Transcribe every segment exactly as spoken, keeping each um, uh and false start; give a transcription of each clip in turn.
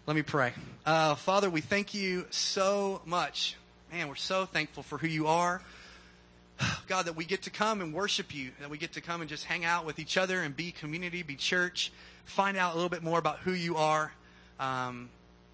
Let me pray. Uh, Father, we thank you so much. Man, we're so thankful for who you are. God, that we get to come and worship you, that we get to come and just hang out with each other and be community, be church, find out a little bit more about who you are. Um,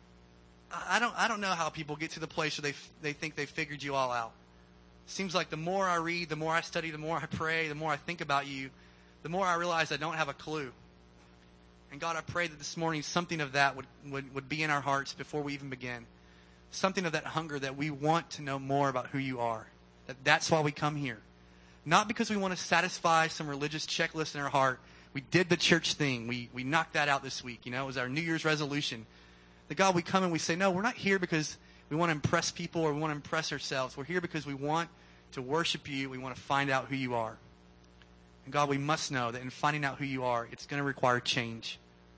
I don't, I don't know how people get to the place where they they think they figured you all out. Seems like the more I read, the more I study, the more I pray, the more I think about you, the more I realize I don't have a clue. And God, I pray that this morning something of that would, would, would be in our hearts before we even begin. Something of that hunger that we want to know more about who you are. That that's why we come here. Not because we want to satisfy some religious checklist in our heart. We did the church thing. We we knocked that out this week. You know, it was our New Year's resolution. That God, we come and we say, no, we're not here because we want to impress people or we want to impress ourselves. We're here because we want to worship you. We want to find out who you are. And God, we must know that in finding out who you are, it's going to require change.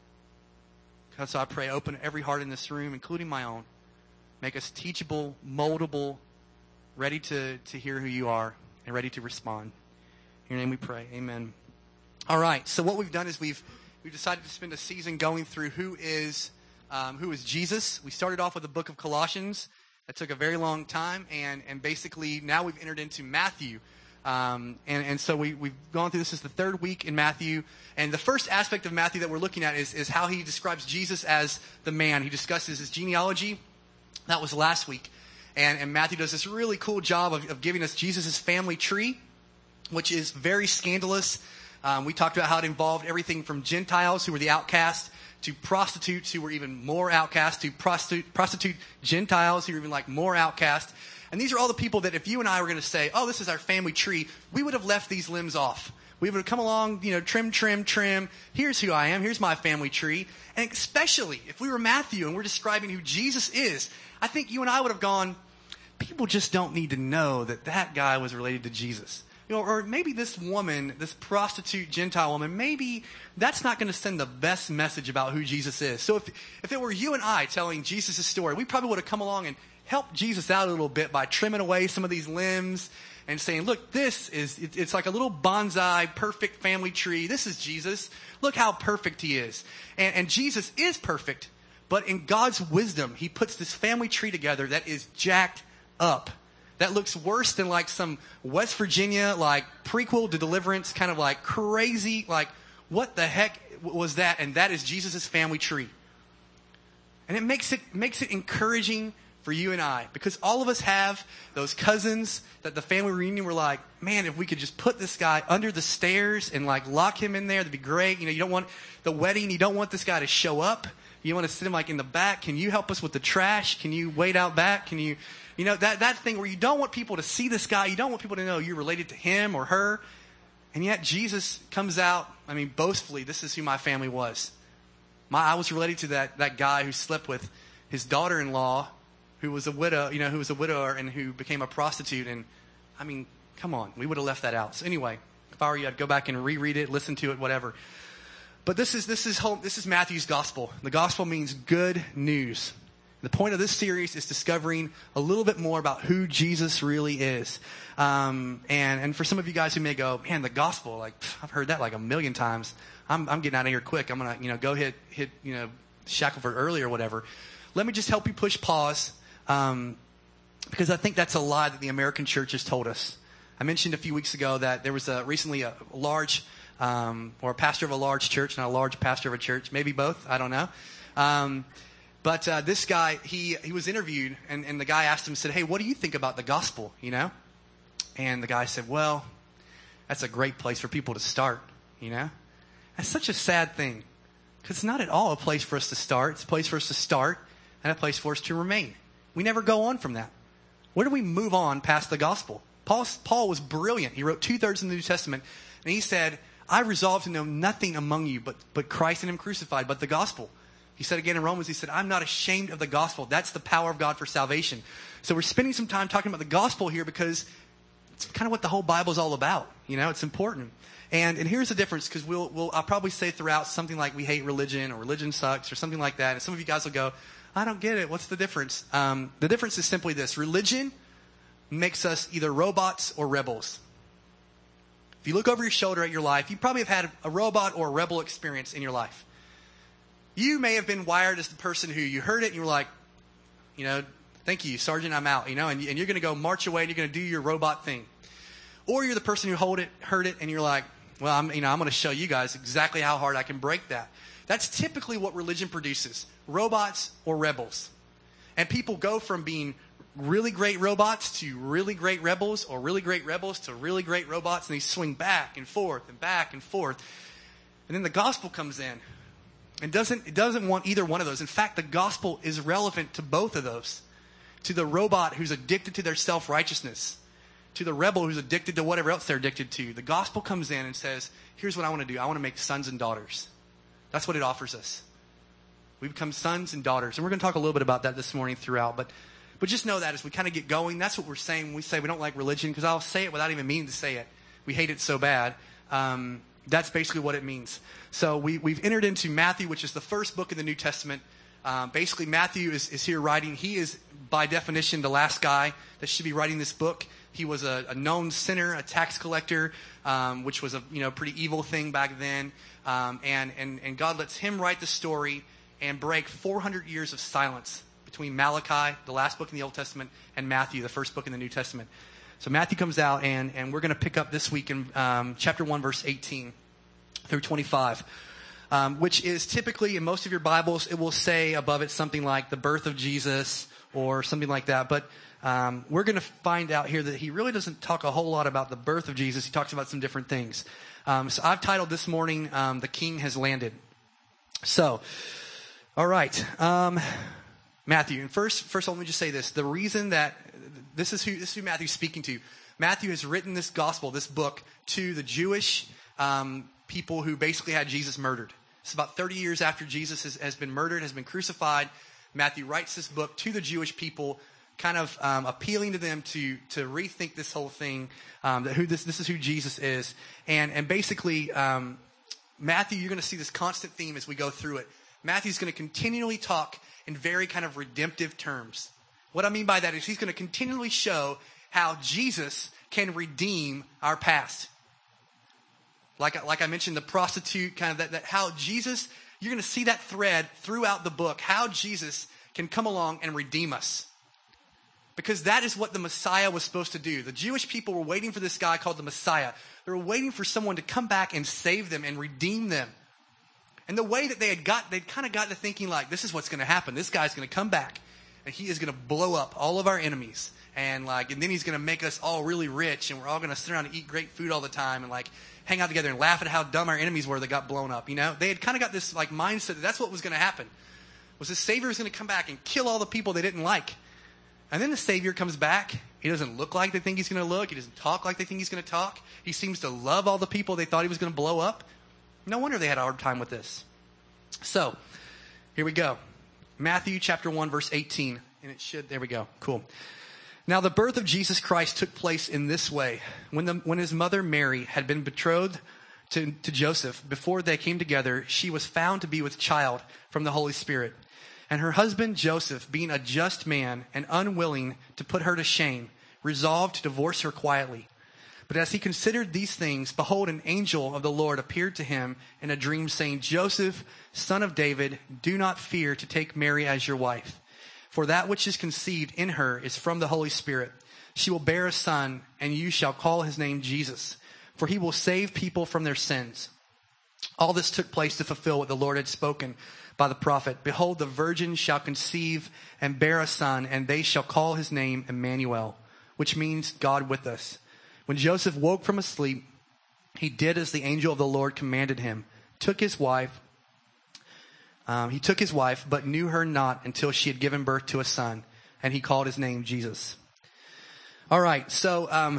God, so I pray, open every heart in this room, including my own. Make us teachable, moldable, ready to, to hear who you are, and ready to respond. In your name we pray. Amen. All right, so what we've done is we've we've decided to spend a season going through who is um, who is Jesus. We started off with the book of Colossians. That took a very long time, and, and basically now we've entered into Matthew. Um, and, and so we, we've gone through, this is the third week in Matthew. And the first aspect of Matthew that we're looking at is, is how he describes Jesus as the man. He discusses his genealogy. That was last week. And, and Matthew does this really cool job of, of giving us Jesus' family tree, which is very scandalous. Um, we talked about how it involved everything from Gentiles who were the outcast to prostitutes who were even more outcast to prostitute, prostitute Gentiles who were even like more outcast. And these are all the people that if you and I were going to say, oh, this is our family tree, we would have left these limbs off. We would have come along, you know, trim, trim, trim. Here's who I am. Here's my family tree. And especially if we were Matthew and we're describing who Jesus is, I think you and I would have gone, people just don't need to know that that guy was related to Jesus. You know, or maybe this woman, this prostitute Gentile woman, maybe that's not going to send the best message about who Jesus is. So if if it were you and I telling Jesus' story, we probably would have come along and helped Jesus out a little bit by trimming away some of these limbs and saying, look, this is, it, it's like a little bonsai, perfect family tree. This is Jesus. Look how perfect he is. And, and Jesus is perfect, but in God's wisdom, he puts this family tree together that is jacked up. That looks worse than like some West Virginia, like prequel to Deliverance, kind of like crazy, like what the heck was that? And that is Jesus' family tree. And it makes it makes it encouraging for you and I, because all of us have those cousins that the family reunion were like, man, if we could just put this guy under the stairs and like lock him in there, that'd be great. You know, you don't want the wedding, you don't want this guy to show up. You want to sit him like in the back. Can you help us with the trash? Can you wait out back? Can you, you know, that, that thing where you don't want people to see this guy. You don't want people to know you're related to him or her. And yet Jesus comes out, I mean, boastfully, this is who my family was. My, I was related to that, that guy who slept with his daughter-in-law, who was a widow, you know, who was a widower and who became a prostitute. And I mean, come on, we would have left that out. So anyway, if I were you, I'd go back and reread it, listen to it, whatever. But this is this is whole, this is Matthew's gospel. The gospel means good news. The point of this series is discovering a little bit more about who Jesus really is. Um, and and for some of you guys who may go, man, the gospel, like pff, I've heard that like a million times. I'm I'm getting out of here quick. I'm gonna you know go hit hit you know Shackelford early or whatever. Let me just help you push pause. Um, because I think that's a lie that the American church has told us. I mentioned a few weeks ago that there was a, recently a large, um, or a pastor of a large church, not a large pastor of a church, maybe both, I don't know. Um, but uh, this guy, he he was interviewed, and, and the guy asked him, said, hey, what do you think about the gospel, you know? And the guy said, well, that's a great place for people to start, you know? That's such a sad thing, because it's not at all a place for us to start. It's a place for us to start and a place for us to remain. We never go on from that. Where do we move on past the gospel? Paul, Paul was brilliant. He wrote two-thirds of the New Testament. And he said, I resolve to know nothing among you but, but Christ and him crucified, but the gospel. He said again in Romans, he said, I'm not ashamed of the gospel. That's the power of God for salvation. So we're spending some time talking about the gospel here because it's kind of what the whole Bible is all about. You know, it's important. And and here's the difference, because we'll, we'll, I'll probably say throughout something like we hate religion or religion sucks or something like that. And some of you guys will go, I don't get it. What's the difference? Um, the difference is simply this. Religion makes us either robots or rebels. If you look over your shoulder at your life, you probably have had a robot or a rebel experience in your life. You may have been wired as the person who you heard it and you were like, you know, thank you, Sergeant, I'm out, you know, and, and you're going to go march away and you're going to do your robot thing. Or you're the person who hold it, heard it and you're like, well, I'm, you know, I'm going to show you guys exactly how hard I can break that. That's typically what religion produces, robots or rebels. And people go from being really great robots to really great rebels, or really great rebels to really great robots, and they swing back and forth and back and forth. And then the gospel comes in and doesn't, it doesn't want either one of those. In fact, the gospel is relevant to both of those. To the robot who's addicted to their self-righteousness, to the rebel who's addicted to whatever else they're addicted to. The gospel comes in and says, here's what I want to do. I want to make sons and daughters. That's what it offers us. We become sons and daughters. And we're going to talk a little bit about that this morning throughout. But but just know that as we kind of get going, that's what we're saying when we say we don't like religion, because I'll say it without even meaning to say it. We hate it so bad. Um, that's basically what it means. So we, we've entered into Matthew, which is the first book in the New Testament. Um, basically, Matthew is, is here writing. He is, by definition, the last guy that should be writing this book. He was a, a known sinner, a tax collector, um, which was a you know pretty evil thing back then. Um, and, and, and God lets him write the story and break four hundred years of silence between Malachi, the last book in the Old Testament, and Matthew, the first book in the New Testament. So Matthew comes out, and, and we're going to pick up this week in um, chapter one, verse eighteen through twenty-five, um, which is typically, in most of your Bibles, it will say above it something like the birth of Jesus or something like that. But um, we're going to find out here that he really doesn't talk a whole lot about the birth of Jesus. He talks about some different things. Um, so I've titled this morning, um, The King Has Landed. So, all right. Um, Matthew. And first, first let me just say this. The reason that this is who, this is who Matthew's speaking to. Matthew has written this gospel, this book, to the Jewish um, people who basically had Jesus murdered. It's about thirty years after Jesus has, has been murdered, has been crucified. Matthew writes this book to the Jewish people, kind of um, appealing to them to to rethink this whole thing, um, that who this this is who Jesus is, and and basically um, Matthew, you're going to see this constant theme as we go through it. Matthew's going to continually talk in very kind of redemptive terms. What I mean by that is he's going to continually show how Jesus can redeem our past. Like like I mentioned, the prostitute, kind of that, that how Jesus, you're going to see that thread throughout the book, how Jesus can come along and redeem us. Because that is what the Messiah was supposed to do. The Jewish people were waiting for this guy called the Messiah. They were waiting for someone to come back and save them and redeem them. And the way that they had got, they'd kind of got to thinking like, this is what's going to happen. This guy's going to come back and he is going to blow up all of our enemies. And like, and then he's going to make us all really rich and we're all going to sit around and eat great food all the time and like hang out together and laugh at how dumb our enemies were that got blown up. You know, they had kind of got this like mindset that that's what was going to happen. Was the Savior was going to come back and kill all the people they didn't like. And then the Savior comes back. He doesn't look like they think he's going to look. He doesn't talk like they think he's going to talk. He seems to love all the people they thought he was going to blow up. No wonder they had a hard time with this. So, here we go. Matthew chapter one, verse eighteen. And it should, there we go. Cool. Now the birth of Jesus Christ took place in this way. When, the, when his mother Mary had been betrothed to, to Joseph, before they came together, she was found to be with child from the Holy Spirit. And her husband Joseph, being a just man and unwilling to put her to shame, resolved to divorce her quietly. But as he considered these things, behold, an angel of the Lord appeared to him in a dream, saying, Joseph, son of David, do not fear to take Mary as your wife. For that which is conceived in her is from the Holy Spirit. She will bear a son, and you shall call his name Jesus, for he will save people from their sins. All this took place to fulfill what the Lord had spoken by the prophet. Behold, the virgin shall conceive and bear a son, and they shall call his name Emmanuel, which means God with us. When Joseph woke from his sleep, he did as the angel of the Lord commanded him, took his wife, Um, he took his wife, but knew her not until she had given birth to a son, and he called his name Jesus. All right, so um,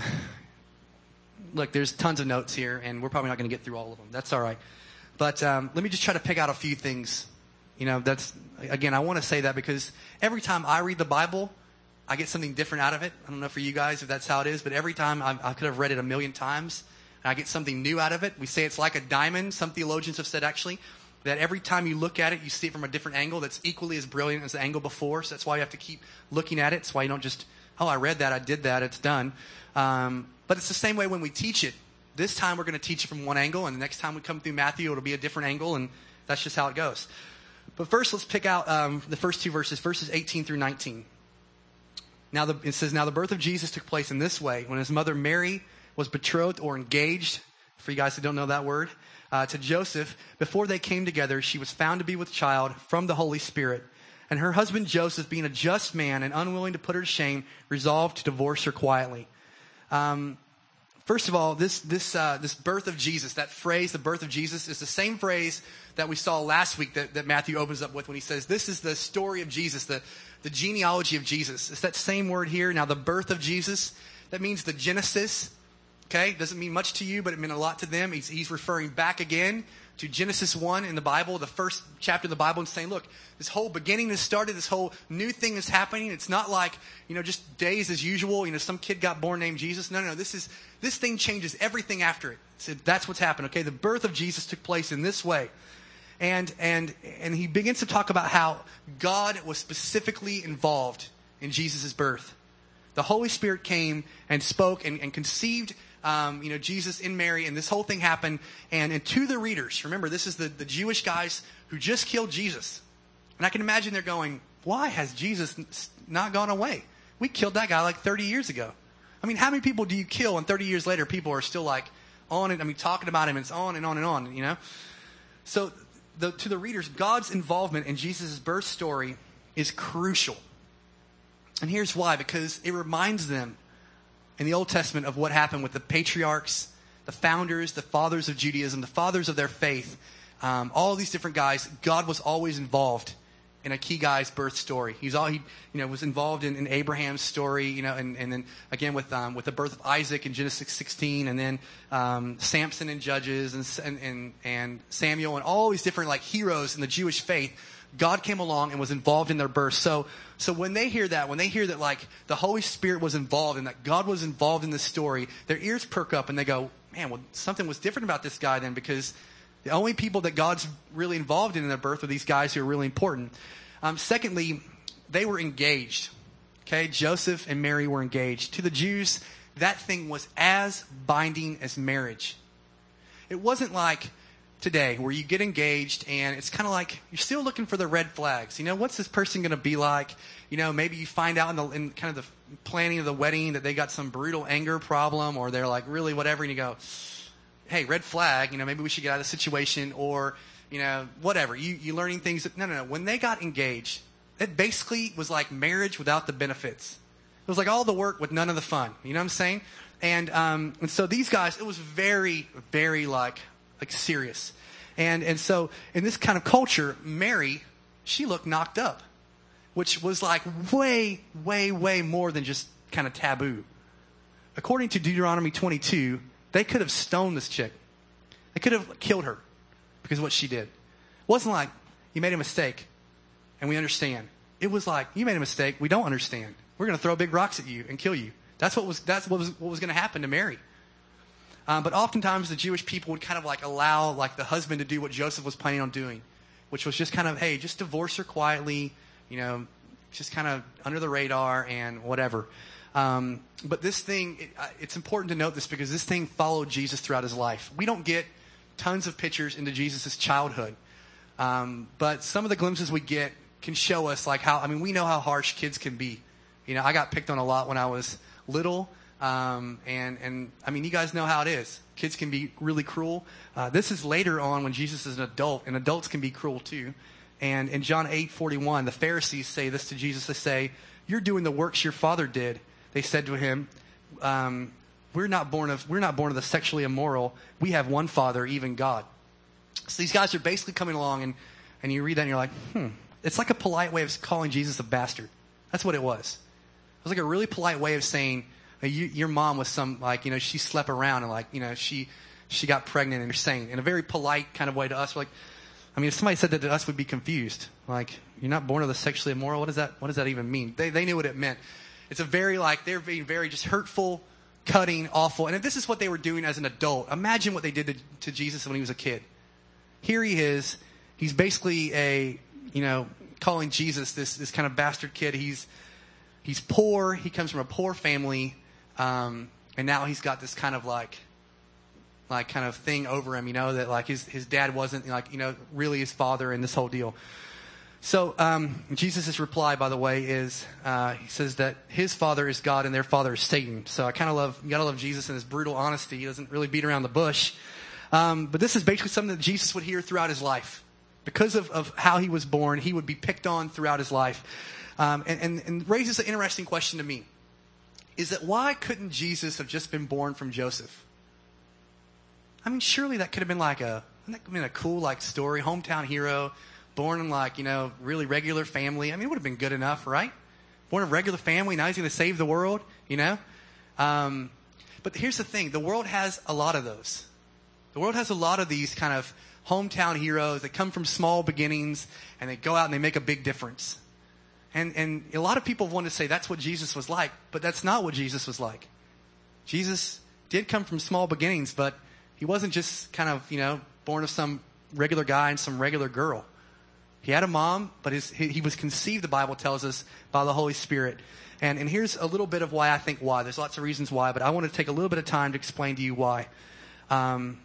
look, there's tons of notes here, and we're probably not going to get through all of them. That's all right. But um, let me just try to pick out a few things. You know, that's, again, I want to say that because every time I read the Bible, I get something different out of it. I don't know for you guys if that's how it is, but every time I, I could have read it a million times, and I get something new out of it. We say it's like a diamond. Some theologians have said, actually, that every time you look at it, you see it from a different angle that's equally as brilliant as the angle before. So that's why you have to keep looking at it. It's why you don't just, oh, I read that, I did that, it's done. Um, but it's the same way when we teach it. This time we're going to teach it from one angle, and the next time we come through Matthew, it'll be a different angle, and that's just how it goes. But first, let's pick out um, the first two verses, verses eighteen through nineteen. Now, the, it says, now the birth of Jesus took place in this way. When his mother Mary was betrothed or engaged, for you guys who don't know that word, uh, to Joseph, before they came together, she was found to be with child from the Holy Spirit. And her husband Joseph, being a just man and unwilling to put her to shame, resolved to divorce her quietly. Um, first of all, this this uh, this birth of Jesus, that phrase, the birth of Jesus, is the same phrase that we saw last week that, that Matthew opens up with when he says, this is the story of Jesus, the, the genealogy of Jesus. It's that same word here. Now, the birth of Jesus, that means the Genesis. Okay, doesn't mean much to you, but it meant a lot to them. He's, he's referring back again to Genesis one in the Bible, the first chapter of the Bible, and saying, look, this whole beginning has started, this whole new thing is happening. It's not like, you know, just days as usual. You know, some kid got born named Jesus. No, no, no. This is, this thing changes everything after it. So that's what's happened, okay? The birth of Jesus took place in this way. And, and, and he begins to talk about how God was specifically involved in Jesus' birth. The Holy Spirit came and spoke and, and conceived Um, you know, Jesus in Mary, and this whole thing happened. And, and to the readers, remember, this is the, the Jewish guys who just killed Jesus. And I can imagine they're going, why has Jesus not gone away? We killed that guy like thirty years ago. I mean, how many people do you kill and thirty years later people are still like on and, I mean, talking about him, and it's on and on and on, you know? So the, to the readers, God's involvement in Jesus' birth story is crucial. And here's why, because it reminds them in the Old Testament of what happened with the patriarchs, the founders, the fathers of Judaism, the fathers of their faith, um, all these different guys. God was always involved in a key guy's birth story. He's all he, you know, was involved in, in Abraham's story, you know, and, and then again with um, with the birth of Isaac in Genesis sixteen, and then um, Samson in Judges, and, and and Samuel, and all these different like heroes in the Jewish faith. God came along and was involved in their birth. So, so when they hear that, when they hear that like the Holy Spirit was involved and that God was involved in this story, their ears perk up and they go, man, well, something was different about this guy then, because the only people that God's really involved in in their birth are these guys who are really important. Um, secondly, they were engaged. Okay, Joseph and Mary were engaged. To the Jews, that thing was as binding as marriage. It wasn't like today where you get engaged and it's kind of like you're still looking for the red flags. You know, what's this person going to be like? You know, maybe you find out in, the, in kind of the planning of the wedding that they got some brutal anger problem, or they're like really whatever, and you go, hey, red flag, you know, maybe we should get out of the situation, or, you know, whatever. You, you learning things. That, no, no, no. When they got engaged, it basically was like marriage without the benefits. It was like all the work with none of the fun. You know what I'm saying? And, um, and so these guys, it was very, very like, like serious. And and so in this kind of culture, Mary, she looked knocked up, which was like way, way, way more than just kind of taboo. According to Deuteronomy twenty-two, they could have stoned this chick. They could have killed her because of what she did. It wasn't like, you made a mistake and we understand. It was like, you made a mistake, we don't understand. We're going to throw big rocks at you and kill you. That's what was that's what was what was going to happen to Mary. Um, but oftentimes the Jewish people would kind of like allow like the husband to do what Joseph was planning on doing, which was just kind of, hey, just divorce her quietly, you know, just kind of under the radar and whatever. Um, but this thing, it, uh, it's important to note this because this thing followed Jesus throughout his life. We don't get tons of pictures into Jesus' childhood, um, but some of the glimpses we get can show us like how, I mean, we know how harsh kids can be. You know, I got picked on a lot when I was little. Um, and, and I mean, you guys know how it is. Kids can be really cruel. Uh, this is later on when Jesus is an adult, and adults can be cruel too. And in John eight forty-one, the Pharisees say this to Jesus. They say, you're doing the works your father did. They said to him, um, we're not born of, we're not born of the sexually immoral. We have one Father, even God. So these guys are basically coming along, and, and you read that and you're like, hmm. It's like a polite way of calling Jesus a bastard. That's what it was. It was like a really polite way of saying, You, your mom was some, like, you know, she slept around and, like, you know, she she got pregnant, and you're saying in a very polite kind of way to us. We're like, I mean, if somebody said that to us, we'd be confused. Like, you're not born of the sexually immoral? What does that, what does that even mean? They they knew what it meant. It's a very, like, they're being very just hurtful, cutting, awful. And if this is what they were doing as an adult, imagine what they did to, to Jesus when he was a kid. Here he is. He's basically a, you know, calling Jesus this this kind of bastard kid. He's he's poor. He comes from a poor family. Um, and now he's got this kind of like, like kind of thing over him, you know, that like his, his dad wasn't like, you know, really his father and this whole deal. So um, Jesus' reply, by the way, is uh, he says that his father is God and their father is Satan. So I kind of love, you gotta love Jesus and his brutal honesty. He doesn't really beat around the bush. Um, but this is basically something that Jesus would hear throughout his life. Because of, of how he was born, he would be picked on throughout his life. Um, and, and, and raises an interesting question to me. Is that why couldn't Jesus have just been born from Joseph? I mean, surely that could have been like a, that could have been a cool like story, hometown hero, born in like, you know, really regular family. I mean, it would have been good enough, right? Born in a regular family, now he's going to save the world, you know? Um, but here's the thing. The world has a lot of those. The world has a lot of these kind of hometown heroes that come from small beginnings and they go out and they make a big difference. And, and a lot of people want to say that's what Jesus was like, but that's not what Jesus was like. Jesus did come from small beginnings, but he wasn't just kind of, you know, born of some regular guy and some regular girl. He had a mom, but his, he, he was conceived, the Bible tells us, by the Holy Spirit. And, and here's a little bit of why I think why. There's lots of reasons why, but I want to take a little bit of time to explain to you why. Um,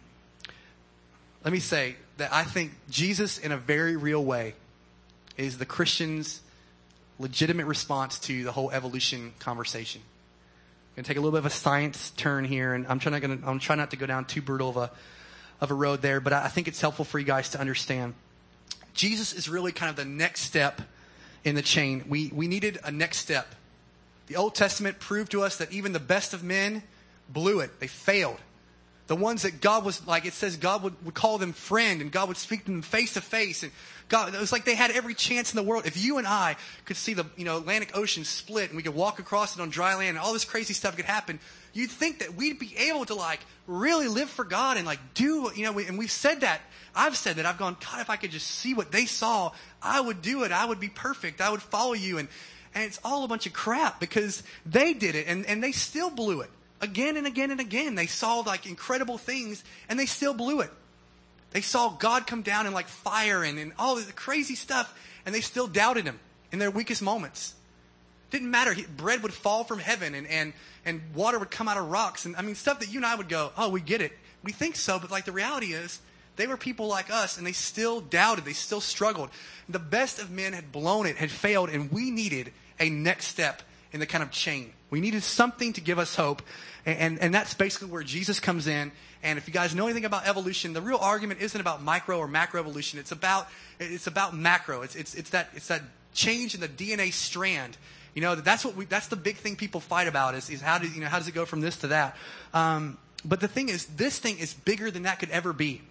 let me say that I think Jesus, in a very real way, is the Christian's legitimate response to the whole evolution conversation. I'm going to take a little bit of a science turn here, and I'm trying not, I'm trying not to go down too brutal of a, of a road there, but I think it's helpful for you guys to understand. Jesus is really kind of the next step in the chain. We, we needed a next step. The Old Testament proved to us that even the best of men blew it. They failed. The ones that God was, like it says, God would, would call them friend, and God would speak to them face to face. And God, it was like they had every chance in the world. If you and I could see the, you know, Atlantic Ocean split and we could walk across it on dry land and all this crazy stuff could happen, you'd think that we'd be able to like really live for God and like do, you know, we, and we've said that. I've said that. I've gone, God, if I could just see what they saw, I would do it. I would be perfect. I would follow you. And, and it's all a bunch of crap because they did it and, and they still blew it. Again and again and again. They saw like incredible things and they still blew it. They saw God come down in like fire and, and all the crazy stuff, and they still doubted him in their weakest moments. Didn't matter. He, bread would fall from heaven and, and, and water would come out of rocks. And I mean, stuff that you and I would go, oh, we get it. We think so. But like the reality is they were people like us and they still doubted. They still struggled. The best of men had blown it, had failed, and we needed a next step in the kind of chain. We needed something to give us hope. And, and, and that's basically where Jesus comes in. And if you guys know anything about evolution, the real argument isn't about micro or macro evolution. It's about, it's about macro. It's, it's, it's that, it's that change in the D N A strand. You know, that's what we, that's the big thing people fight about is, is how do, you know, how does it go from this to that? Um, but the thing is, this thing is bigger than that could ever be.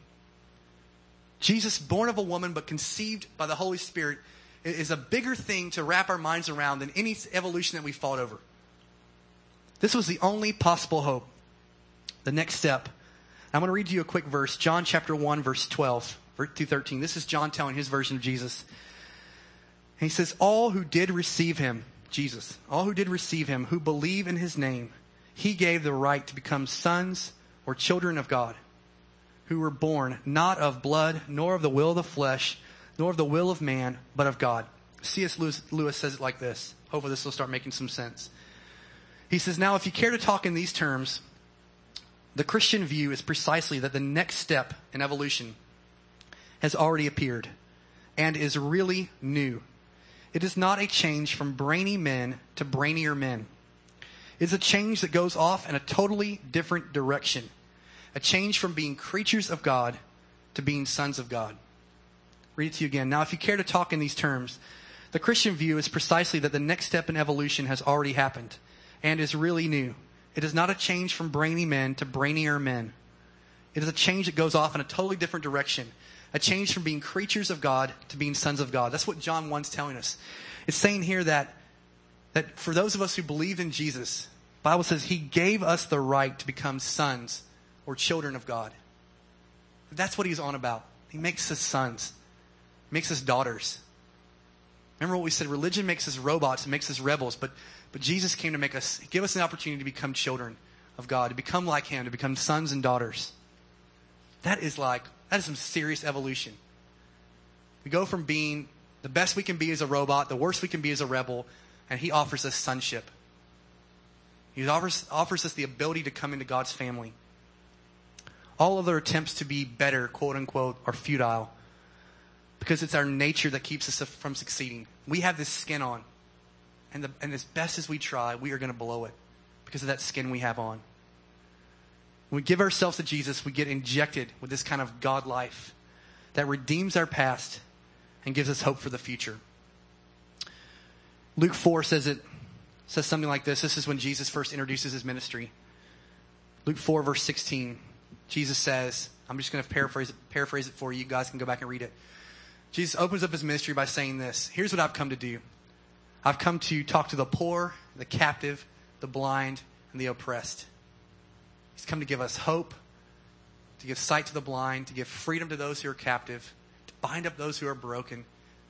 Jesus, born of a woman, but conceived by the Holy Spirit, is a bigger thing to wrap our minds around than any evolution that we fought over. This was the only possible hope. The next step. I'm going to read to you a quick verse. John chapter one, verse twelve through thirteen. This is John telling his version of Jesus. And he says, all who did receive him, Jesus, all who did receive him, who believe in his name, he gave the right to become sons or children of God, who were born not of blood, nor of the will of the flesh, nor of the will of man, but of God. C S Lewis, Lewis says it like this. Hopefully this will start making some sense. He says, now if you care to talk in these terms, the Christian view is precisely that the next step in evolution has already appeared and is really new. It is not a change from brainy men to brainier men. It is a change that goes off in a totally different direction. A change from being creatures of God to being sons of God. Read it to you again. Now, if you care to talk in these terms, the Christian view is precisely that the next step in evolution has already happened and is really new. It is not a change from brainy men to brainier men. It is a change that goes off in a totally different direction. A change from being creatures of God to being sons of God. That's what John one's telling us. It's saying here that, that for those of us who believe in Jesus, the Bible says he gave us the right to become sons or children of God. That's what he's on about. He makes us sons. He makes us daughters. Remember what we said, religion makes us robots, it makes us rebels, but But Jesus came to make us, give us an opportunity to become children of God, to become like him, to become sons and daughters. That is like, that is some serious evolution. We go from being the best we can be as a robot, the worst we can be as a rebel, and he offers us sonship. He offers, offers us the ability to come into God's family. All other attempts to be better, quote unquote, are futile. because it's our nature that keeps us from succeeding. We have this skin on. And, the, and as best as we try, we are going to blow it because of that skin we have on. When we give ourselves to Jesus, we get injected with this kind of God life that redeems our past and gives us hope for the future. Luke four says it says something like this. This is when Jesus first introduces his ministry. Luke four, verse sixteen. Jesus says, I'm just going to paraphrase it, paraphrase it for you. You guys can go back and read it. Jesus opens up his ministry by saying this. Here's what I've come to do. I've come to talk to the poor, the captive, the blind, and the oppressed. He's come to give us hope, to give sight to the blind, to give freedom to those who are captive, to bind up those who are broken,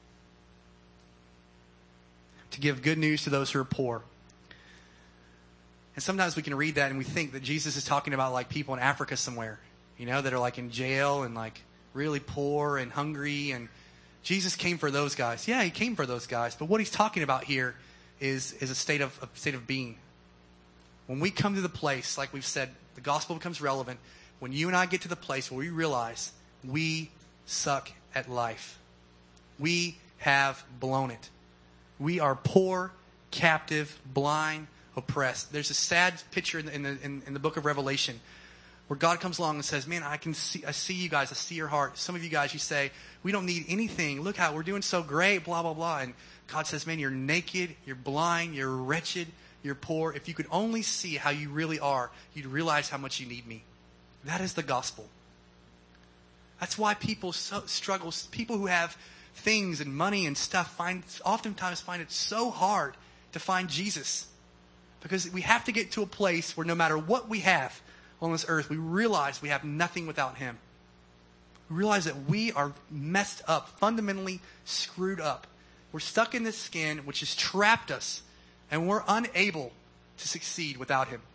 to give good news to those who are poor. And sometimes we can read that and we think that Jesus is talking about like people in Africa somewhere, you know, that are like in jail and like really poor and hungry. And Jesus came for those guys. Yeah, he came for those guys. But what he's talking about here is, is a state of a state of being. When we come to the place, like we've said, the gospel becomes relevant. When you and I get to the place where we realize we suck at life. We have blown it. We are poor, captive, blind, oppressed. There's a sad picture in the, in the, in, in the book of Revelation where God comes along and says, man, I can see, I see you guys. I see your heart. Some of you guys, you say, we don't need anything. Look how we're doing so great, blah, blah, blah. And God says, man, you're naked, you're blind, you're wretched, you're poor. If you could only see how you really are, you'd realize how much you need me. That is the gospel. That's why people so struggle. People who have things and money and stuff find oftentimes find it so hard to find Jesus. Because we have to get to a place where no matter what we have on this earth, we realize we have nothing without him. We realize that we are messed up, fundamentally screwed up. We're stuck in this skin which has trapped us, and we're unable to succeed without him.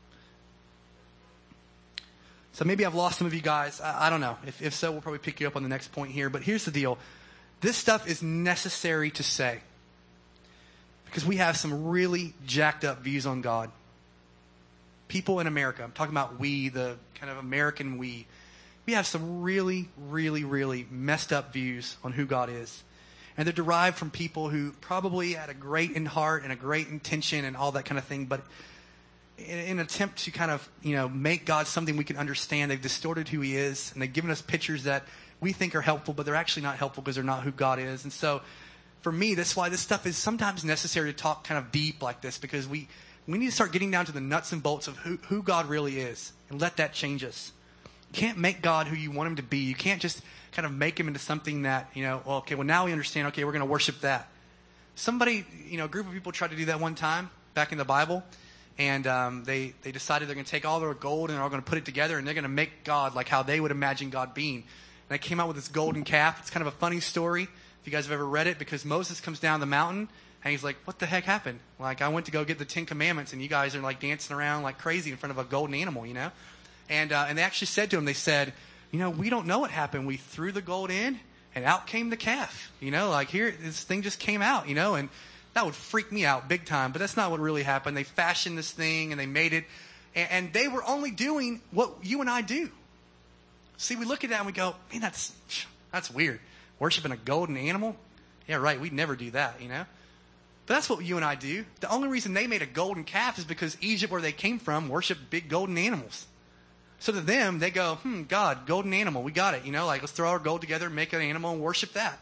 So maybe I've lost some of you guys. I, I don't know. If, if so, we'll probably pick you up on the next point here. But here's the deal. This stuff is necessary to say. Because we have some really jacked up views on God. People in America, I'm talking about we, the kind of American we. We have some really, really, really messed up views on who God is. And they're derived from people who probably had a great in heart and a great intention and all that kind of thing. But in, in an attempt to kind of, you know, make God something we can understand, they've distorted who he is. And they've given us pictures that we think are helpful, but they're actually not helpful because they're not who God is. And so for me, that's why this stuff is sometimes necessary to talk kind of deep like this, because we, we need to start getting down to the nuts and bolts of who, who God really is and let that change us. You can't make God who you want him to be. You can't just kind of make him into something that, you know, well, okay, well, now we understand, okay, we're going to worship that. Somebody, you know, a group of people tried to do that one time back in the Bible, and um, they, they decided they're going to take all their gold and they're all going to put it together, and they're going to make God like how they would imagine God being. And they came out with this golden calf. It's kind of a funny story, if you guys have ever read it, because Moses comes down the mountain, and he's like, what the heck happened? Like, I went to go get the Ten Commandments, and you guys are like dancing around like crazy in front of a golden animal, you know? And uh, and they actually said to him, they said, you know, we don't know what happened. We threw the gold in, and out came the calf. You know, like here, this thing just came out, you know, and that would freak me out big time. But that's not what really happened. They fashioned this thing, and they made it, and, and they were only doing what you and I do. See, we look at that, and we go, man, that's that's weird. Worshiping a golden animal? Yeah, right, we'd never do that, you know. But that's what you and I do. The only reason they made a golden calf is because Egypt, where they came from, worshiped big golden animals. So to them, they go, hmm, God, golden animal, we got it. You know, like, let's throw our gold together, make an animal, and worship that.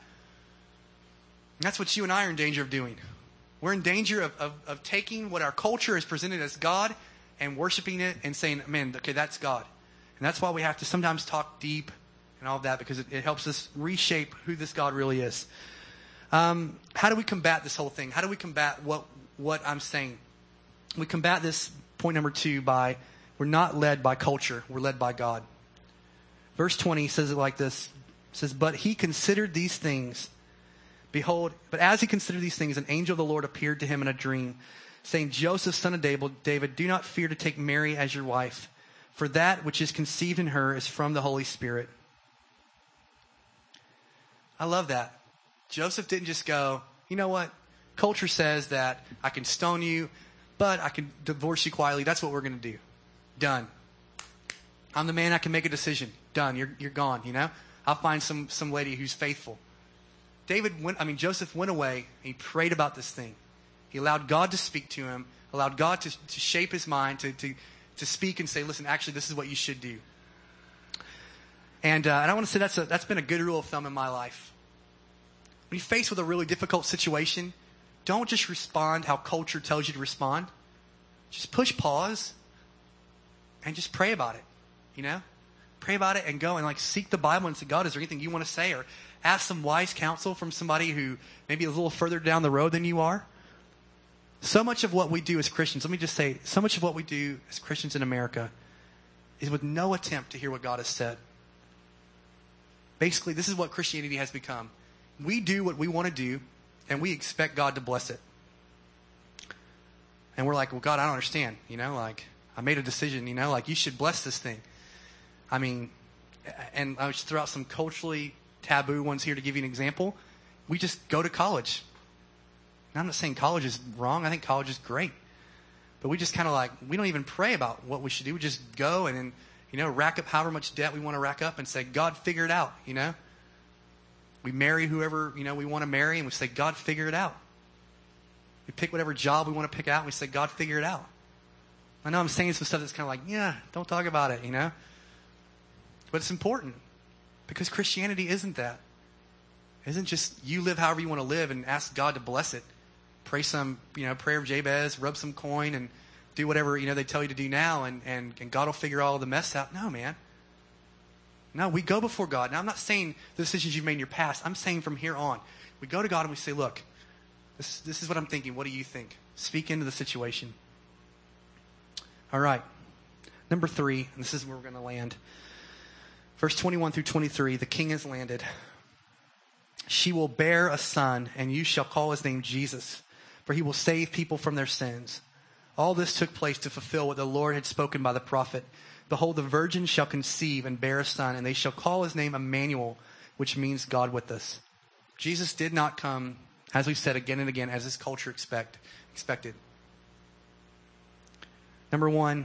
And that's what you and I are in danger of doing. We're in danger of, of, of taking what our culture has presented as God and worshiping it and saying, man, okay, that's God. And that's why we have to sometimes talk deep and all of that, because it, it helps us reshape who this God really is. Um, how do we combat this whole thing? How do we combat what what I'm saying? We combat this, point number two, by we're not led by culture. We're led by God. Verse twenty says it like this. It says, but he considered these things. Behold, but as he considered these things, an angel of the Lord appeared to him in a dream, saying, Joseph, son of David, do not fear to take Mary as your wife, for that which is conceived in her is from the Holy Spirit. I love that. Joseph didn't just go, you know what? Culture says that I can stone you, but I can divorce you quietly. That's what we're going to do. Done. I'm the man. I can make a decision. Done. You're you're gone, you know? I'll find some, some lady who's faithful. David went, I mean, Joseph went away and he prayed about this thing. He allowed God to speak to him, allowed God to, to shape his mind, to, to, to speak and say, listen, actually, this is what you should do. And, uh, and I want to say that's a, that's been a good rule of thumb in my life. When you're faced with a really difficult situation, don't just respond how culture tells you to respond. Just push pause and just pray about it, you know? Pray about it and go and like seek the Bible and say, God, is there anything you want to say? Or ask some wise counsel from somebody who maybe is a little further down the road than you are. So much of what we do as Christians, let me just say, so much of what we do as Christians in America is with no attempt to hear what God has said. Basically, this is what Christianity has become. We do what we want to do, and we expect God to bless it. And we're like, well, God, I don't understand. You know, like, I made a decision, you know, like, you should bless this thing. I mean, and I'll just throw out some culturally taboo ones here to give you an example. We just go to college. Now, I'm not saying college is wrong. I think college is great. But we just kind of like, we don't even pray about what we should do. We just go and then, you know, rack up however much debt we want to rack up and say, God, figure it out, you know. We marry whoever, you know, we want to marry and we say, God, figure it out. We pick whatever job we want to pick out and we say, God, figure it out. I know I'm saying some stuff that's kind of like, yeah, don't talk about it, you know. But it's important because Christianity isn't that. It isn't just you live however you want to live and ask God to bless it. Pray some, you know, prayer of Jabez, rub some coin and do whatever, you know, they tell you to do now and, and, and God will figure all the mess out. No, man. No, we go before God. Now, I'm not saying the decisions you've made in your past. I'm saying from here on. We go to God and we say, look, this, this is what I'm thinking. What do you think? Speak into the situation. All right. Number three, and this is where we're going to land. Verse twenty-one through twenty-three, the king has landed. She will bear a son, and you shall call his name Jesus, for he will save people from their sins. All this took place to fulfill what the Lord had spoken by the prophet. Behold, the virgin shall conceive and bear a son, and they shall call his name Emmanuel, which means God with us. Jesus did not come, as we've said again and again, as his culture expect, expected. Number one,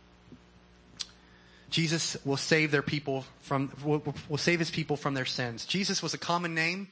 Jesus will save their people from will, will save his people from their sins. Jesus was a common name.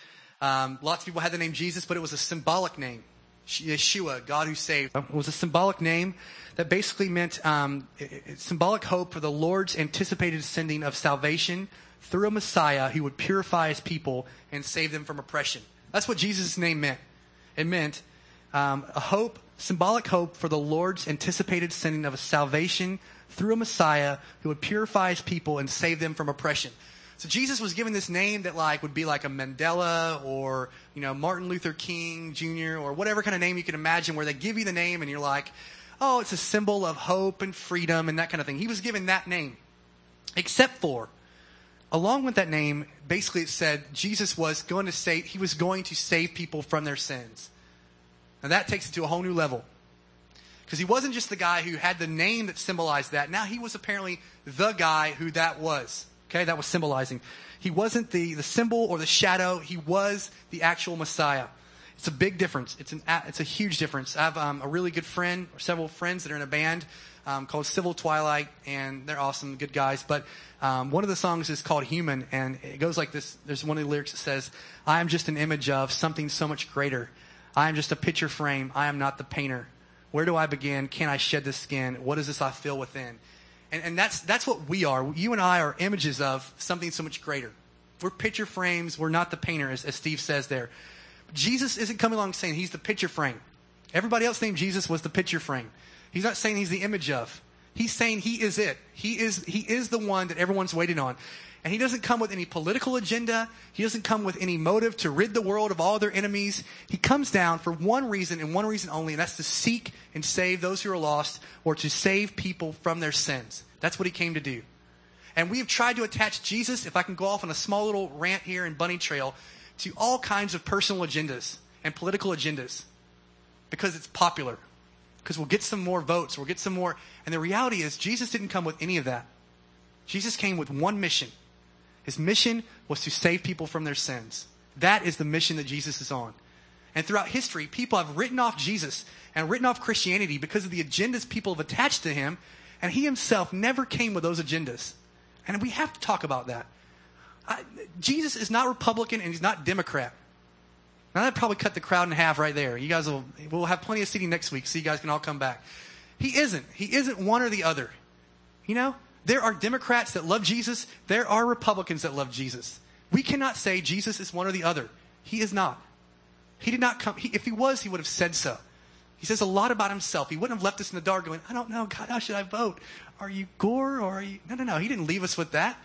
Um, lots of people had the name Jesus, but it was a symbolic name. Yeshua, God who saved. It was a symbolic name that basically meant um, it, it, symbolic hope for the Lord's anticipated sending of salvation through a Messiah who would purify his people and save them from oppression. That's what Jesus' name meant. It meant um, a hope, symbolic hope for the Lord's anticipated sending of a salvation through a Messiah who would purify his people and save them from oppression. So Jesus was given this name that like would be like a Mandela or, you know, Martin Luther King Junior or whatever kind of name you can imagine where they give you the name and you're like, oh, it's a symbol of hope and freedom and that kind of thing. He was given that name. Except for, along with that name, basically it said Jesus was going to save, he was going to save people from their sins. Now that takes it to a whole new level. Because he wasn't just the guy who had the name that symbolized that. Now he was apparently the guy who that was. Okay, that was symbolizing. He wasn't the, the symbol or the shadow. He was the actual Messiah. It's a big difference. It's an it's a huge difference. I have um, a really good friend, or several friends that are in a band um, called Civil Twilight, and they're awesome, good guys. But um, one of the songs is called Human, and it goes like this. There's one of the lyrics that says, I am just an image of something so much greater. I am just a picture frame. I am not the painter. Where do I begin? Can I shed the skin? What is this I feel within? And, and that's that's what we are. You and I are images of something so much greater. We're picture frames. We're not the painter, as, as Steve says there. But Jesus isn't coming along saying he's the picture frame. Everybody else named Jesus was the picture frame. He's not saying he's the image of. He's saying he is it. He is he is the one that everyone's waiting on. And he doesn't come with any political agenda. He doesn't come with any motive to rid the world of all their enemies. He comes down for one reason and one reason only, and that's to seek and save those who are lost or to save people from their sins. That's what he came to do. And we have tried to attach Jesus, if I can go off on a small little rant here in Bunny Trail, to all kinds of personal agendas and political agendas because it's popular. Because we'll get some more votes, we'll get some more. And the reality is Jesus didn't come with any of that. Jesus came with one mission. His mission was to save people from their sins. That is the mission that Jesus is on. And throughout history, people have written off Jesus and written off Christianity because of the agendas people have attached to him. And he himself never came with those agendas. And we have to talk about that. I, Jesus is not Republican and he's not Democrat. Now that probably cut the crowd in half right there. You guys will we'll have plenty of seating next week, so you guys can all come back. He isn't. He isn't one or the other. You know, there are Democrats that love Jesus. There are Republicans that love Jesus. We cannot say Jesus is one or the other. He is not. He did not come. He, if he was, he would have said so. He says a lot about himself. He wouldn't have left us in the dark going, I don't know, God, how should I vote? Are you Gore or are you? No, no, no. He didn't leave us with that.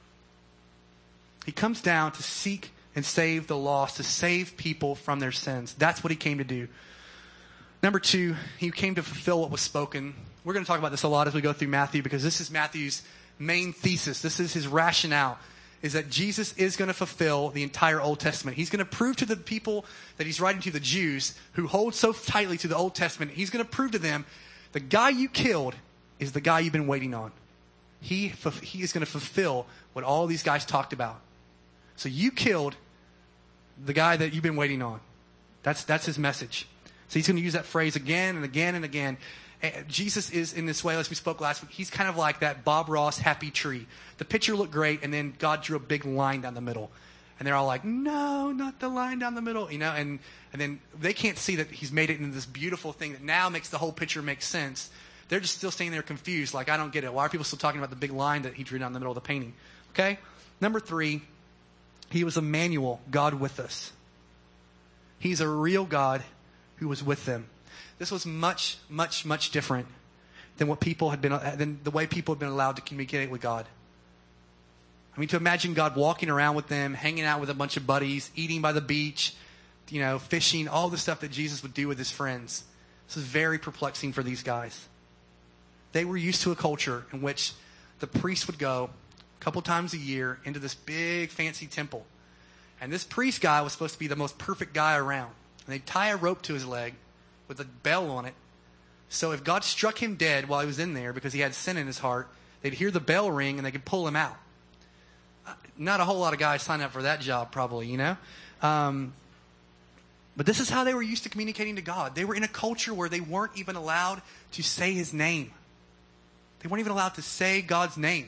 He comes down to seek and save the lost, to save people from their sins. That's what he came to do. Number two, he came to fulfill what was spoken. We're going to talk about this a lot as we go through Matthew because this is Matthew's main thesis. This is his rationale, is that Jesus is going to fulfill the entire Old Testament. He's going to prove to the people that he's writing to, the Jews, who hold so tightly to the Old Testament, he's going to prove to them, the guy you killed is the guy you've been waiting on. He, he is going to fulfill what all these guys talked about. So you killed the guy that you've been waiting on. That's, that's his message. So he's going to use that phrase again and again and again. And Jesus is in this way, as we spoke last week, he's kind of like that Bob Ross happy tree. The picture looked great, and then God drew a big line down the middle. And they're all like, no, not the line down the middle. You know, and, and then they can't see that he's made it into this beautiful thing that now makes the whole picture make sense. They're just still standing there confused, like, I don't get it. Why are people still talking about the big line that he drew down the middle of the painting? Okay? Number three, he was Emmanuel, God with us. He's a real God who was with them. This was much, much, much different than what people had been, than the way people had been allowed to communicate with God. I mean, to imagine God walking around with them, hanging out with a bunch of buddies, eating by the beach, you know, fishing, all the stuff that Jesus would do with his friends. This is very perplexing for these guys. They were used to a culture in which the priest would go a couple times a year into this big fancy temple. And this priest guy was supposed to be the most perfect guy around. And they'd tie a rope to his leg with a bell on it. So if God struck him dead while he was in there because he had sin in his heart, they'd hear the bell ring and they could pull him out. Not a whole lot of guys sign up for that job probably, you know. Um, but this is how they were used to communicating to God. They were in a culture where they weren't even allowed to say his name. They weren't even allowed to say God's name.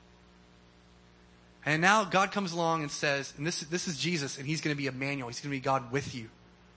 And now God comes along and says, and this, this is Jesus, and he's going to be Emmanuel. He's going to be God with you.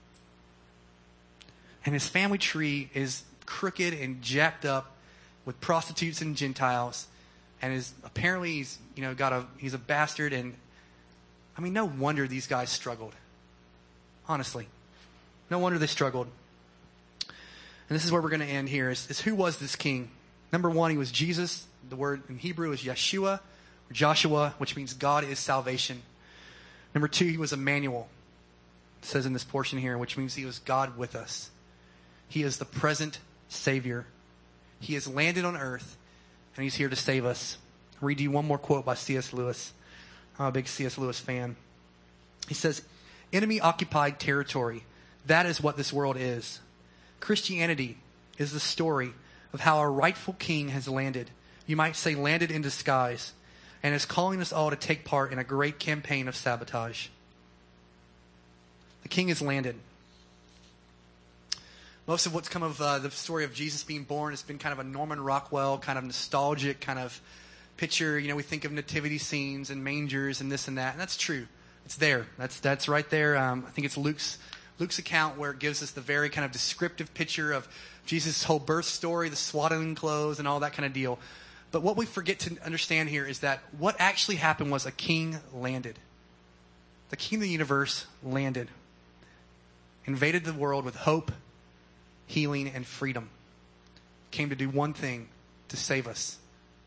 And his family tree is crooked and jacked up with prostitutes and Gentiles. And is apparently he's you know got a he's a bastard. And I mean, no wonder these guys struggled. Honestly, no wonder they struggled. And this is where we're going to end here: is, is who was this king? Number one, he was Jesus. The word in Hebrew is Yeshua, or Joshua, which means God is salvation. Number two, he was Emmanuel. It says in this portion here, which means he was God with us. He is the present Savior. He has landed on earth, and he's here to save us. I'll read you one more quote by C S Lewis. I'm a big C S Lewis fan. He says, enemy-occupied territory. That is what this world is. Christianity is the story of how our rightful king has landed. You might say landed in disguise, and is calling us all to take part in a great campaign of sabotage. The king has landed. Most of what's come of uh, the story of Jesus being born has been kind of a Norman Rockwell, kind of nostalgic kind of picture. You know, we think of nativity scenes and mangers and this and that, and that's true. It's there. That's that's right there. Um, I think it's Luke's Luke's account where it gives us the very kind of descriptive picture of Jesus' whole birth story, the swaddling clothes, and all that kind of deal. But what we forget to understand here is that what actually happened was a king landed. The king of the universe landed, invaded the world with hope, healing, and freedom. Came to do one thing, to save us.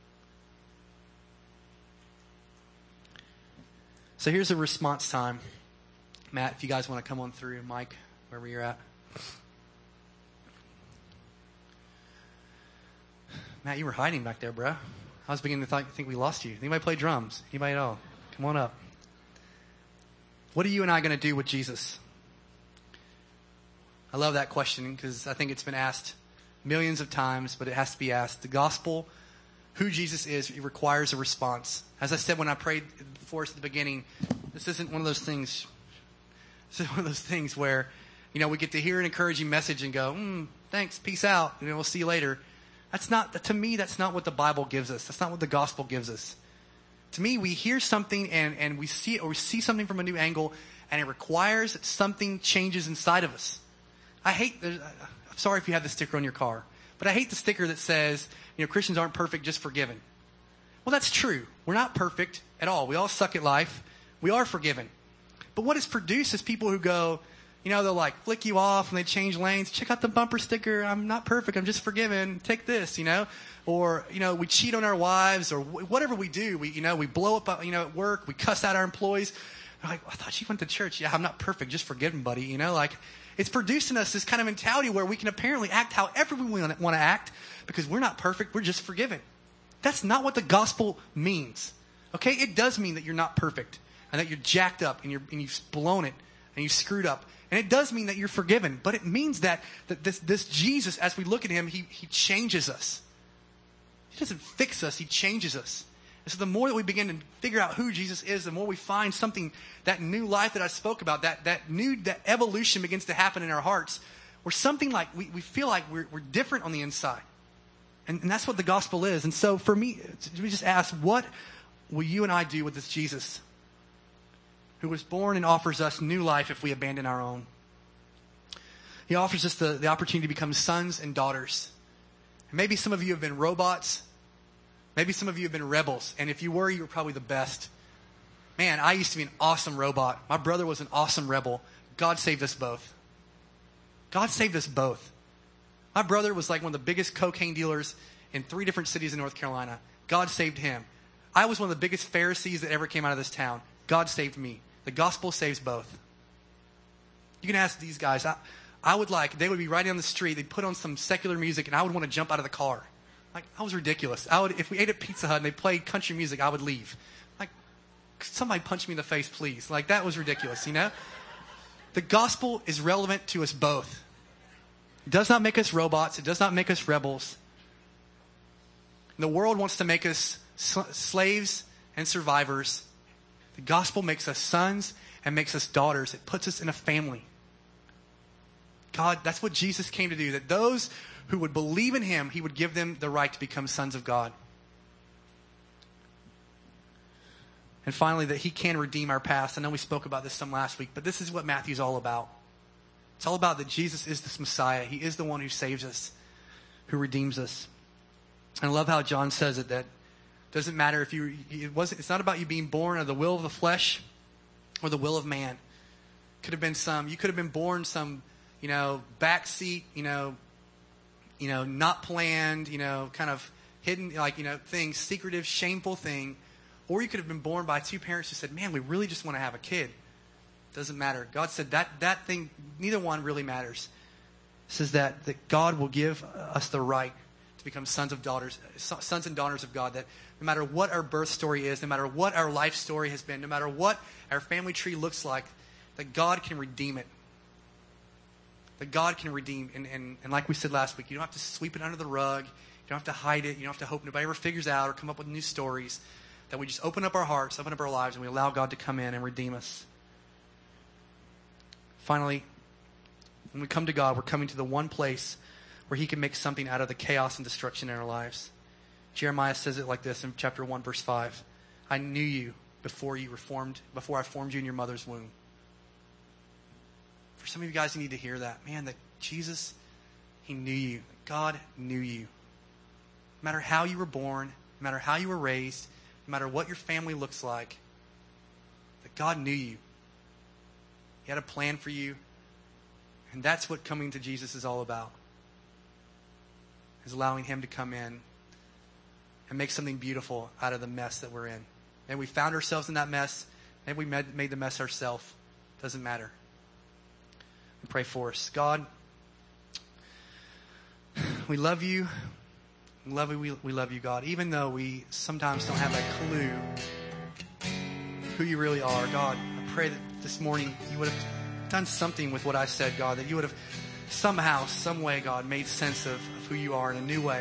So here's a response time. Matt, if you guys want to come on through, Mike, wherever you're at. Matt, you were hiding back there, bro. I was beginning to th- think we lost you. Anybody play drums? Anybody at all? Come on up. What are you and I going to do with Jesus? I love that question because I think it's been asked millions of times, but it has to be asked. The gospel, who Jesus is, it requires a response. As I said when I prayed for us at the beginning, this isn't one of those things. This is one of those things where, you know, we get to hear an encouraging message and go, mm, thanks, peace out, and we'll see you later. That's not, to me, that's not what the Bible gives us. That's not what the gospel gives us. To me, we hear something and, and we see it, or we see something from a new angle, and it requires that something changes inside of us. I hate, I'm sorry if you have the sticker on your car, but I hate the sticker that says, you know, Christians aren't perfect, just forgiven. Well, that's true. We're not perfect at all. We all suck at life. We are forgiven. But what is produced is people who go, you know, they'll like flick you off and they change lanes. Check out the bumper sticker. I'm not perfect. I'm just forgiven. Take this, you know. Or, you know, we cheat on our wives, or whatever we do. We, you know, we blow up, you know, at work. We cuss out our employees. They're like, I thought you went to church. Yeah, I'm not perfect. Just forgiven, buddy. You know, like it's producing us this kind of mentality where we can apparently act however we want to act because we're not perfect. We're just forgiven. That's not what the gospel means. Okay? It does mean that you're not perfect and that you're jacked up and, you're, and you've blown it and you've screwed up. And it does mean that you're forgiven. But it means that, that this, this Jesus, as we look at him, he, he changes us. He doesn't fix us. He changes us. And so the more that we begin to figure out who Jesus is, the more we find something, that new life that I spoke about, that, that new that evolution begins to happen in our hearts, where something like, we, we feel like we're, we're different on the inside. And, and that's what the gospel is. And so for me, we just ask, what will you and I do with this Jesus who was born and offers us new life if we abandon our own? He offers us the, the opportunity to become sons and daughters. And maybe some of you have been robots. Maybe some of you have been rebels. And if you were, you were probably the best. Man, I used to be an awesome robot. My brother was an awesome rebel. God saved us both. God saved us both. My brother was like one of the biggest cocaine dealers in three different cities in North Carolina. God saved him. I was one of the biggest Pharisees that ever came out of this town. God saved me. The gospel saves both. You can ask these guys. I, I would like, they would be riding on the street. They'd put on some secular music, and I would want to jump out of the car. Like, I was ridiculous. I would, if we ate at Pizza Hut and they played country music, I would leave. Like, somebody punch me in the face, please. Like, that was ridiculous, you know? The gospel is relevant to us both. It does not make us robots. It does not make us rebels. The world wants to make us sl- slaves and survivors. The gospel makes us sons and makes us daughters. It puts us in a family. God, that's what Jesus came to do. That those who would believe in him, he would give them the right to become sons of God. And finally, that he can redeem our past. I know we spoke about this some last week, but this is what Matthew's all about. It's all about that Jesus is this Messiah. He is the one who saves us, who redeems us. And I love how John says it, that it doesn't matter if you, it wasn't, it's not about you being born of the will of the flesh or the will of man. Could have been some, you could have been born some, you know, backseat, you know, you know, not planned, you know, kind of hidden, like, you know, thing, secretive, shameful thing. Or you could have been born by two parents who said, man, we really just want to have a kid. Doesn't matter. God said that that thing, neither one really matters. It says that, that God will give us the right to become sons of daughters, sons and daughters of God. That no matter what our birth story is, no matter what our life story has been, no matter what our family tree looks like, that God can redeem it. That God can redeem. And, and, and like we said last week, you don't have to sweep it under the rug. You don't have to hide it. You don't have to hope nobody ever figures out or come up with new stories. That we just open up our hearts, open up our lives, and we allow God to come in and redeem us. Finally, when we come to God, we're coming to the one place where he can make something out of the chaos and destruction in our lives. Jeremiah says it like this in chapter one, verse five. I knew you before you were formed, before I formed you in your mother's womb. For some of you guys, you need to hear that. Man, that Jesus, he knew you. God knew you. No matter how you were born, no matter how you were raised, no matter what your family looks like, that God knew you. He had a plan for you. And that's what coming to Jesus is all about. Is allowing him to come in and make something beautiful out of the mess that we're in. And we found ourselves in that mess. Maybe we made the mess ourselves. Doesn't matter. We pray for us. God, we love you. We love you, we, we love you, God. Even though we sometimes don't have a clue who you really are, God, I pray that this morning you would have done something with what I said, God, that you would have somehow, some way, God, made sense of, of who you are in a new way.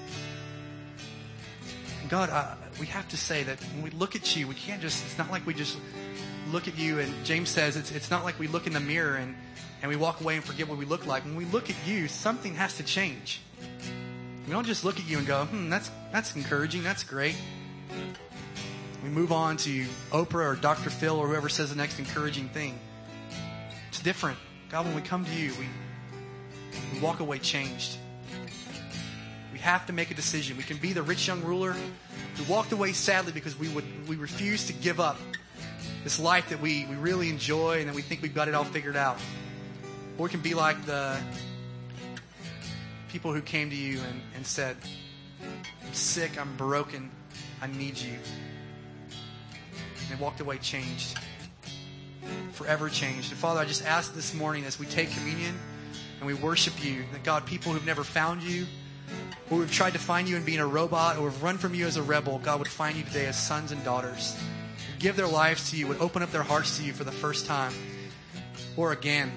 And God, uh, we have to say that when we look at you, we can't just, it's not like we just look at you, and James says it's it's not like we look in the mirror and, and we walk away and forget what we look like. When we look at you, something has to change. We don't just look at you and go, hmm, that's that's encouraging, that's great. We move on to Oprah or Doctor Phil or whoever says the next encouraging thing. It's different. God, when we come to you, we, we walk away changed. We have to make a decision. We can be the rich young ruler who walked away sadly because we would we refused to give up this life that we, we really enjoy and that we think we've got it all figured out. Or we can be like the people who came to you and, and said, I'm sick, I'm broken, I need you. And they walked away changed. Forever changed. And Father, I just ask this morning as we take communion and we worship you, that God, people who've never found you, or who've tried to find you in being a robot, or have run from you as a rebel, God would find you today as sons and daughters. Would give their lives to you, would open up their hearts to you for the first time. Or again,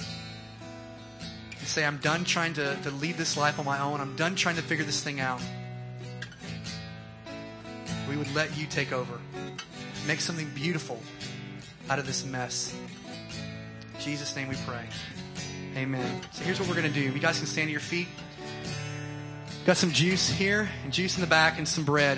and say, I'm done trying to, to lead this life on my own. I'm done trying to figure this thing out. We would let you take over. Make something beautiful out of this mess. In Jesus' name we pray. Amen. So here's what we're going to do. You guys can stand to your feet. Got some juice here and juice in the back and some bread.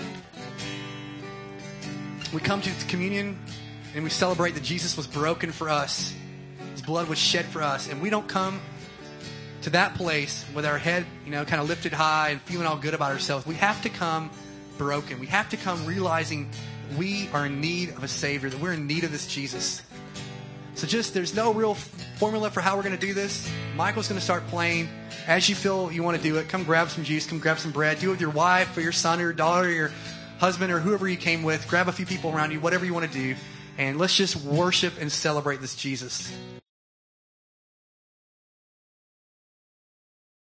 We come to communion and we celebrate that Jesus was broken for us. His blood was shed for us. And we don't come to that place with our head, you know, kind of lifted high and feeling all good about ourselves. We have to come broken. We have to come realizing we are in need of a Savior, that we're in need of this Jesus. So just, there's no real formula for how we're going to do this. Michael's going to start playing. As you feel you want to do it, come grab some juice, come grab some bread. Do it with your wife or your son or your daughter or your husband or whoever you came with. Grab a few people around you, whatever you want to do. And let's just worship and celebrate this Jesus.